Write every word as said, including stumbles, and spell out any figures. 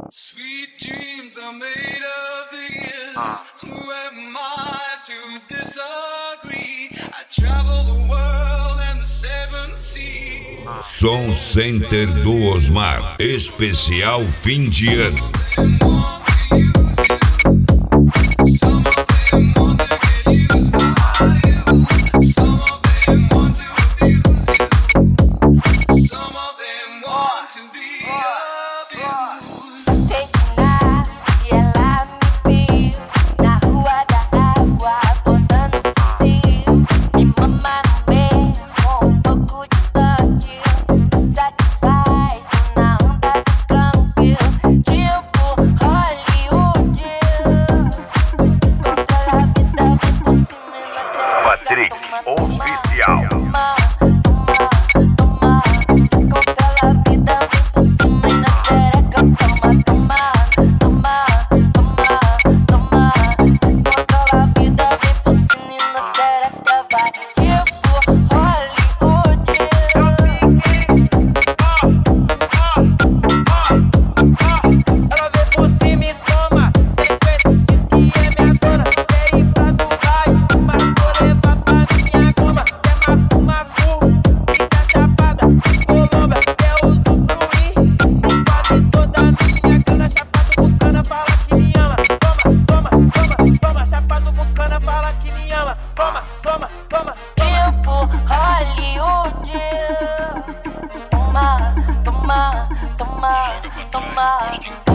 Sweet dreams are made of these. Who am I to disagree? I travel the world and the seven seas. Som Center do Osmar, especial fim de ano. Patrick Oficial. Toma, toma, toma. Tipo Hollywood. Toma, toma, toma, toma.